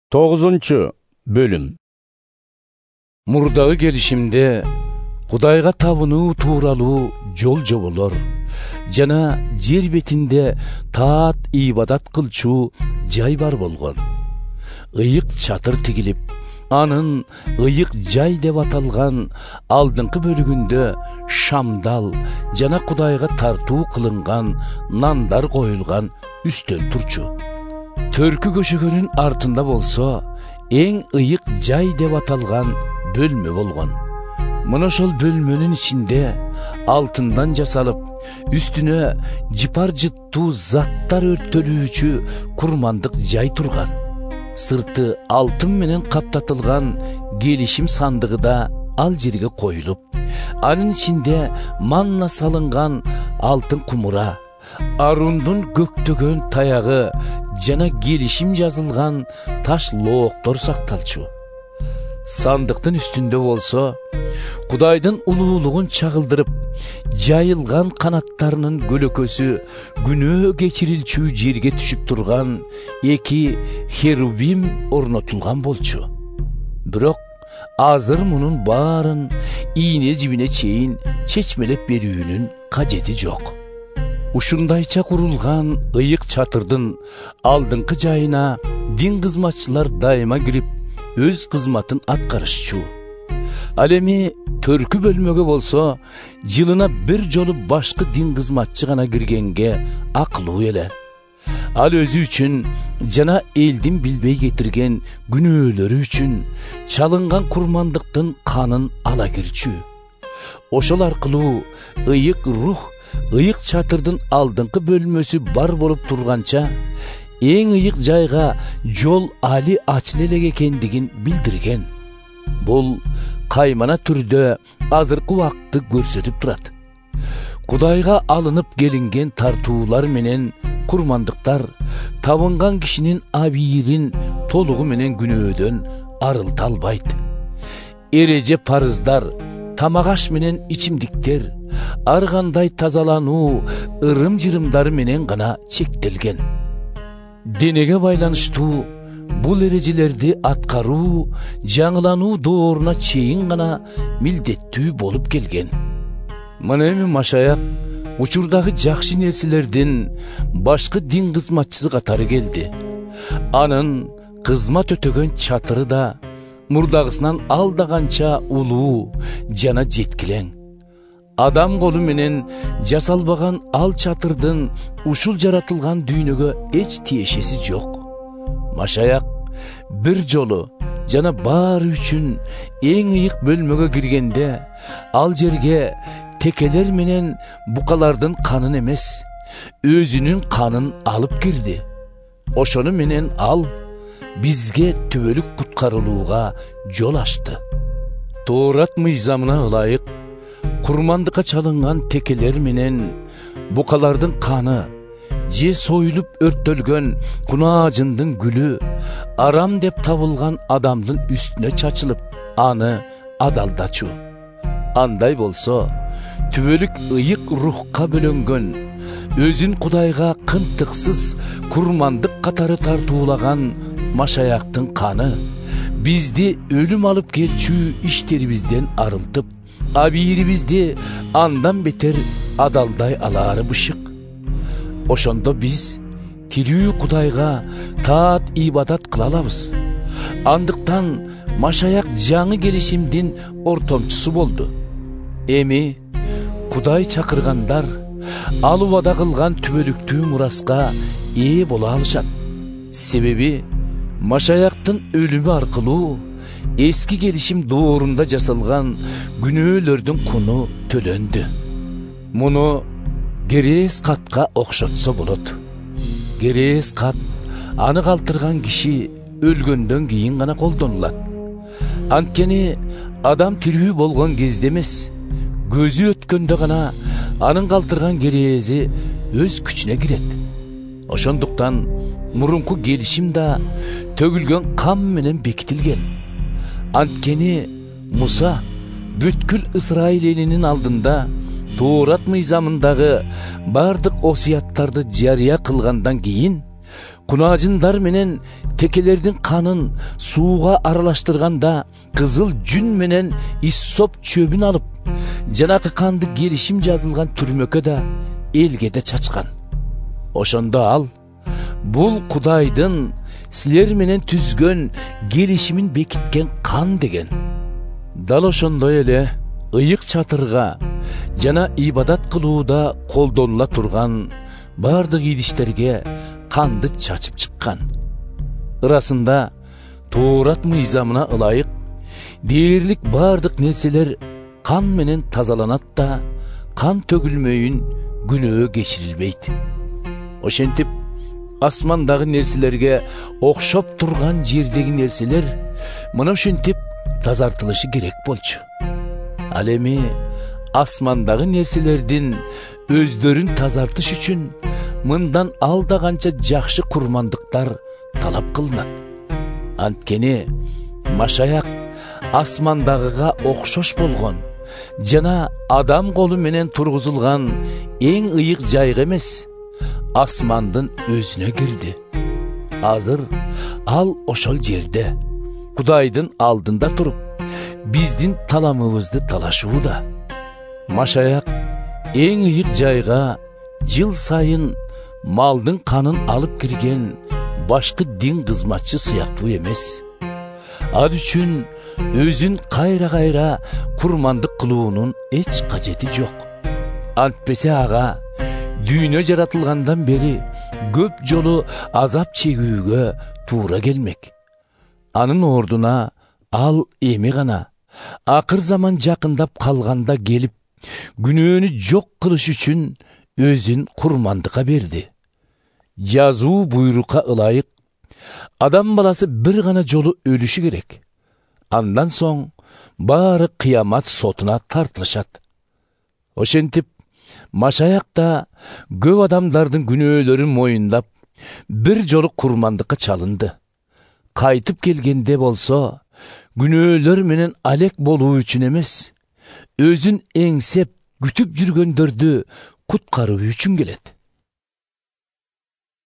9 bölüm. Murdağı gelişimde Kudayga tabınuu tuuraluu jol jobolor. Jana jer betinde taat ibadat kılçuu jay bar bolgon. Iyık çatır tigilip, anın ıyık jay dep atalgan aldыңкы bölügünde şamdal jana Kudayga tartuu kılıngan nandar koyulgan üstöl turçu. Törkü köşөгөнүн артында болсо, эң ıyık jay dep atalgan bölme bolgon. Мына ошол бөлмөнүн ичинде алтындан жасалып, үстүнө жыпар жыттуу заттар өрттөлүүчү курмандык жай турган. Сырты алтын менен каптатылган келишим сандыгы да ал жерге коюлуп, анын ичинде манна салынган алтын кумура, Арундун көктөгөн таягы жана келишим жазылган таш лооктор сакталчу. Сандыктын үстүндө болсо, Кудайдын улуулугун чагылдырып, жайылган канаттарынын көлөкөсү күнөө кечирилчү жерге түшүп турган эки херувим орнотулган болчу. Бирок азыр мунун баарын ийне жибине чейин чечмелеп берүүнүн кажети жок. Ушундайча курулган ыйык чатырдын алдыңкы жайына дин кызматчылар дайыма кирип, өз кызматын аткарышчу. Ал эми төркү бөлмөгө болсо, жылына бир жолу башкы дин кызматчы гана киргенге акылуу эле. Ал өзү үчүн жана элдин билбей кетирген күнөөлөрү үчүн чалынган курмандыктын канын ала кирчү. Ошол аркылуу ыйык рух ыйык чатырдын алдыңкы бөлмөсү бар болуп турганча, эң ыйык жайга жол али ачыл элек экендигин билдирген. Бул каймана түрдө азыркы убакытты көрсөтүп турат. Кудайга алынып келинген тартуулар менен курмандыктар табынган кишинин абийирин толугу менен күнөөдөн арылта албайт. Эреже парыздар, тамак аш менен ичимдиктер, ар кандай тазалануу ырым-жырымдары менен гана чектелген. Денеге байланыштуу бул эрежелерди аткаруу жаңылануу дооруна чейин гана милдеттүү болуп келген. Мына эми Машаяк учурдагы жакшы нерселердин башкы дин кызматчысы катары келди. Анын кызмат өтөгөн чатыры да мурдагысынан алдаганча улуу жана жеткилең. Адам колу менен жасалбаган ал чатырдын ушул жаратылган дүйнөгө эч тиешеси жок. Машаяк бир жолу жана баары үчүн эң ыйык бөлмөгө киргенде, ал жерге текелер менен букалардын канын эмес, өзүнүн канын алып кирди. Ошону менен ал бизге түбөлүк куткарылууга жол ачты. Тоорат мыйзамына ылайык курмандыкка чалынган текелер менен букалардын каны же союлуп өрттөлгөн кунаажындын гүлү арам деп табылган адамдын үстүнө чачылып, аны адалдачу. Андай болсо, түбөлүк ыйык рухка бөлөнгөн, өзүн Кудайга кынтыксыз курмандык катары тартуулаган Машаяктын каны бизди өлүм алып келчү иштерибизден арылтып, абийирибизди андан бетер адалдай алаары бышык. Ошондо биз тирүү Кудайга таат ибадат кыла алабыз. Андыктан Машаяк жаңы келишимдин ортомчусу болду. Эми Кудай чакыргандар ал убада кылган түбөлүктүү мураска ээ боло алышат. Себеби Машаяктын өлүмү аркылуу эски келишим доорунда жасалган күнөөлөрдүн куну төлөндү. Муну керээс катка окшотсо болот. Керээс кат аны калтырган киши өлгөндөн кийин гана колдонулат. Анткени адам тирүү болгон кезде эмес, көзү өткөндө гана анын калтырган керээзи өз күчүнө кирет. Ошондуктан мурунку келишим да төгүлгөн кам менен бекитилген. Анткени Муса бүткүл Ысрайыл элинин алдында Тоорат мыйзамындагы бардык осуяттарды жарыя кылгандан кийин Kunajınдар menen tekelerdin kanın suuga aralaştırganda kızıl jün menen issop çöbün alıp janakı kandı gelişim жазылган түрмөкө да элге де чачкан. Ошондо ал бул Кудайдын силер менен түзгөн келишимин бекиткен кан деген. Дал ошондой эле ыйык чатырга жана ибадат кылууда колдонула турган бардык идиштерге канды чачып чыккан. Ырасында Тоорат мыйзамына ылайык дээрлик бардык нерселер кан менен тазаланат да кан төгүлмөйүн күнөө кечирилбейт. Ошентип асмандагы нерселерге окшоп турган жердеги нерселер мына ушинтип тазартылышы керек болчу. Ал эми асмандагы нерселердин өздөрүн тазартыш үчүн мындан алда канча жакшы курмандыктар талап кылынат. Анткени Машаяк асмандагыга окшош болгон жана адам колу менен тургузулган эң ыйык жайга эмес, асмандын өзүнө кирди. Азыр ал ошол жерде Кудайдын алдында туруп, биздин таламыбызды талашууда. Машаяк эң ыйык жайга жыл сайын малдын канын алып кирген башкы дин кызматчы сыяктуу эмес. Ал үчүн өзүн кайра курмандык кылуунун эч кажети жок. Антпесе ага дүйнө жаратылгандан бери көп жолу азап чегүүгө туура келмек. Анын ордуна ал эми гана акыр заман жакындап калганда келип, күнөөнү жок кылыш үчүн өзүн курмандыкка берди. Жазуу буйрукка ылайык адам баласы бир гана жолу өлүшү керек. Андан соң баары кыямат сотуна тартылышат. Ошентип Машаяк да көп адамдардын күнөөлөрүн моюндап, бир жолу курмандыкка чалынды. Кайтып келгенде болсо, күнөөлөр менен алек болуу үчүн эмес, өзүн эңсеп күтүп жүргөндөрдү куткаруу үчүн келет.